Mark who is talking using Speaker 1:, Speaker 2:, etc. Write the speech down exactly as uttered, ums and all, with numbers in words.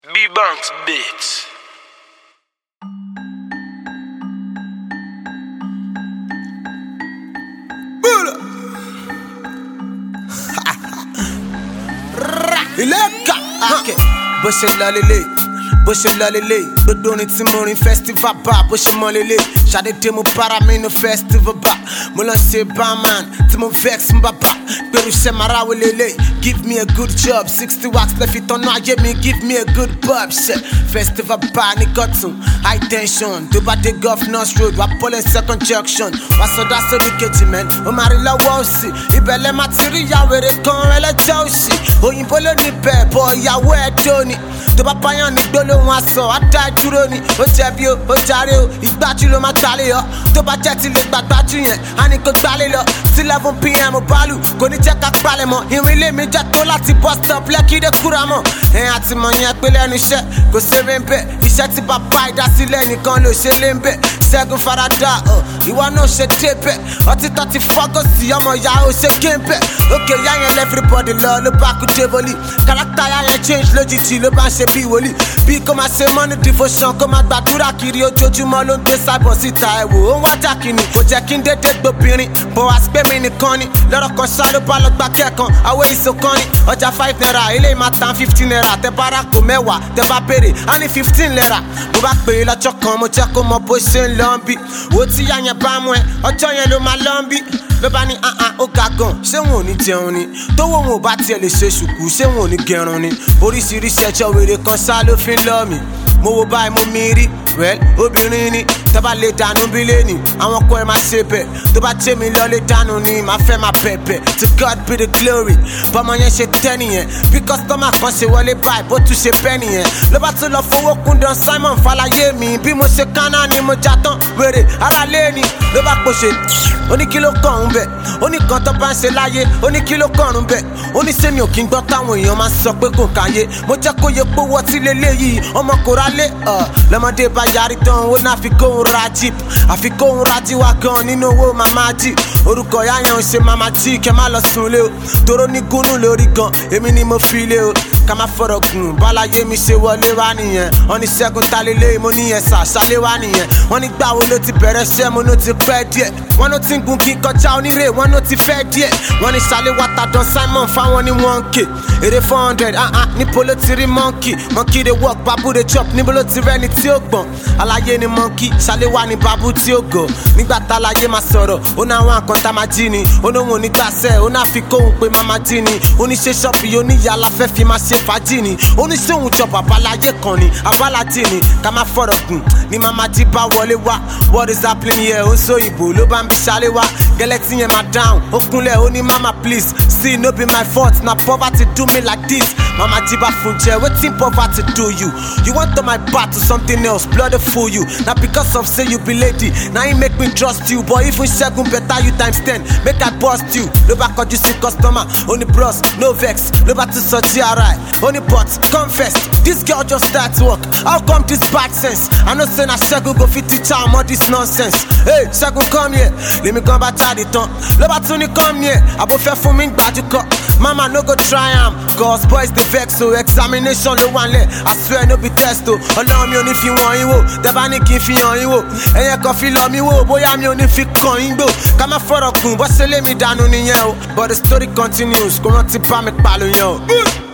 Speaker 1: B-Banks Beats.
Speaker 2: Ileka, okay. Bó ṣe lọ lélẹ̀, bó ṣe lọ lélẹ̀. Gbogbo orin tí mo rin festival bá bó ṣe mọ lélẹ̀. Ṣàdédé mo para mi nu festival bá. Mo lọ ṣe barman tí mo vex ń bàbá. Gbèrú iṣẹ́ mara wo lélẹ̀. Give me a good job, sixty wax left it on ayé mi. Give me a good bob. Ṣe festival bá ní Kọ̀tún, high tension. Tó bá dé Governors Road, wà pọ́lẹ̀ second junction. Wà sọdá sórí kejì mẹ́n, ó máa rí lọ́wọ́ òsì. Ìbẹ̀lẹ̀ máa ti rí ìyàwó èrè kan ẹlẹ́jọ́ òsì. Òyìnbó ló ní bẹ́ẹ̀ bọ̀ ìyàwó ẹ̀ tó ni. Tó bá báyàn ní gbólóhùn aṣọ, á dá dúró ni. Ó jẹ̀bi o, ó jàre o, ìgbájú ló máa gbalẹ̀ yọ. Tó bá jẹ́ ti lè gbàgbájú yẹn, á ní kó gbalẹ̀ lọ. Sí eleven p m bálù, kò ní jẹ́ ká palẹ̀ mọ́. Ìrìn ilé mi jẹ́ tó láti bus stop lẹ́kìdé kúra mọ́. Ẹ̀yìn àti mọ̀ yẹn pé lẹ́nu iṣẹ́, kò ṣeré ń bẹ̀. Iṣẹ́ tí bàbá ìdásílẹ̀ nìkan ló ṣe lé ń bẹ̀. Ṣẹ́gun farada, ìwọ náà ṣe débẹ̀. Ọtí tó ti fọ́gọ́ sí ọmọ ìyá ó ṣe gé ń bẹ̀. Òkè ìyá yẹn everybody lọ ló bá kú débólì. Kárátà ìyá yẹn change lójijì ló bá ń ṣe bí wòlíì. Bí kò máa ṣe money devotion, kò máa gbàdúrà kiri ojoojúmọ́ ló ń gbé sábọ̀ síta ẹ̀wò. Ó ń wájà kìíní, kò jẹ́ kí n dédé gbobìnrin. Bọ̀ wá sí pé mi nìkan ni. Lọ́rọ̀ kan ṣá ló bá lọ gba kẹ́ẹ̀kan. Àwọ̀ èso kan ni. Ọjà five naira, ilé máa tan fifteen naira. Tẹ bá rà kó mẹ́wàá, tẹ bá béèrè, á ní fifteen naira. Mo bá pè é lọ́jọ́ kan, mo jẹ́ kó mọ bó ṣe ń lọ bí. Wo tí yá yẹn bá mú ẹ, ọjọ́ yẹn ló máa lọ bí. Ló bá ní ahàn ó ga gan, ṣé wọn ò ní jẹun ni? Tówó wọn ò bá tiẹ̀ lè ṣe ṣùkú, ṣé wọn ò ní gẹrun ni? Oríṣiríṣi ẹjọ́ wèrè kan ṣá ló fi ń lọ mí. Mo wo báyìí mo mi rí, well, obìnrin ni. Tọ́ba lè dànù bí lẹ́nì, àwọn ọkọ ẹ̀ máa ṣe bẹ̀. Tó bá tẹ́ mi lọ lè dànù ni, màá fẹ́ máa bẹ̀bẹ̀. To God be the glory, bọ́mọ yẹn ṣe tẹ́ nìyẹn. Bí kọ́sítọ́mà kan ṣe wọlé báyìí, bó tún ṣe bẹ́ nìyẹn. Ló bá tún lọ fowó kún Don Simon Falaye mi. Bí mo ṣe kánná ni mo já tán, wèrè ara lé ni. Ló bá pòṣe, ó ní kí ló kàn ń bẹ̀. Ó ní kan tó bá ń ṣe láyé, ó ní kí ló kàn ń bẹ̀. Ó ní sẹ́mi ò kí ń gbọ́ táwọn èèyàn máa ń sọ pé kò káyé. Mo jẹ́ kó yẹ pé wọ́n ti lé léyìí, ọmọ kò rálé. Lọ́mọdé bá yarí tán, ó náà fi kóhun ra jeep. Àfi kóhun ra jí wá gan nínú owó màmá jì. Orúkọ ìyá yẹn ń ṣe màmá jì, kẹ́ má lọ sùn lé o. Toró ní gúnú lórí gan, èmi ni mo fi lé o. Ká má fọ̀rọ̀ gùn, bálayé mi ṣe wọlé wá nìyẹn. Wọ́n ní Ṣẹ́gun ta lélẹ̀, mo ní yẹn ṣàṣàlẹ̀ wá nìyẹn. Wọ́n ní gbà wo ló ti bẹ̀rẹ̀ ṣẹ́, mo ló ti pẹ́ díẹ̀. Wọ́n ló ti ń gun kí n kọjá onírè, wọ́n ló ti fẹ́ díẹ̀. Wọ́n ní ṣàlẹ̀ wá ta Don Simon fáwọn ní one k. Èrè four hundred, ah ah, níbo ló ti rí monkey? Monkey dey work, babu dey chop, níbo ló ti rẹ́ni tí ó gbọ̀n? Aláyé ni monkey, ṣàlẹ̀ wá ní babu tí ó gọ̀. Nígbà tá aláyé máa sọ̀rọ̀, ó náà wá nǹkan tá máa jí ni. Ó lóhun onígbàsẹ̀, ó náà fi kóhun pé máa máa jí ni. Oníṣẹ́ ṣọ́ọ̀bì oníyà aláfẹ́ fi máa ṣe fàájì ni. Oníṣẹ́ òun jọ babaláyé kan ni, abálájì ni. Ká má fọ̀rọ̀ gùn, ni màmá jí bá wọlé wá. What is happening here? Ó sọ ìbò ló bá ń bí ṣàlẹ̀ wá. Gẹ́lẹ́tì yẹn máa down, ó kúnlẹ̀ ó ní mama please. See no be my fault, na poverty do me like this. Mama jí bá fún jẹ, wetin poverty do you? You want turn my back to something else, blood fool you. Na because of say you be lady, na him make me trust you. But even Ṣẹ́gun better you times ten, make I bust you. Ló bá kọjú sí customer, ó ní bros, no vex. Ló bá tún sọ G R I, ó ní but, confess. This girl just start to work, how come this bad sense? I know say na Ṣẹ́gun go fit teach am all this nonsense. Hey, Ṣẹ́gun come here, lèmi gan bá jáde tán. Ló bá tún ní come here, àbò fẹ́ fún mi gbájú kọ. Mama no go try am, cause boys dey vex o. Examination ló wà nílẹ̀, I swear no be test o. Ọlọ́run mi ò ní fi wọ̀n yín wò, tẹ́bá ní kí n fi hàn yín wò. Ẹ̀yẹ kan fi lọ mi wò, bóyá mi ò ní fi kàn yín gbò. Ká má fọ̀rọ̀ gùn, bó ṣe lé mi dànù nìyẹn o. But the story continues, kò rántí bá mi pàlọ́ yẹn o.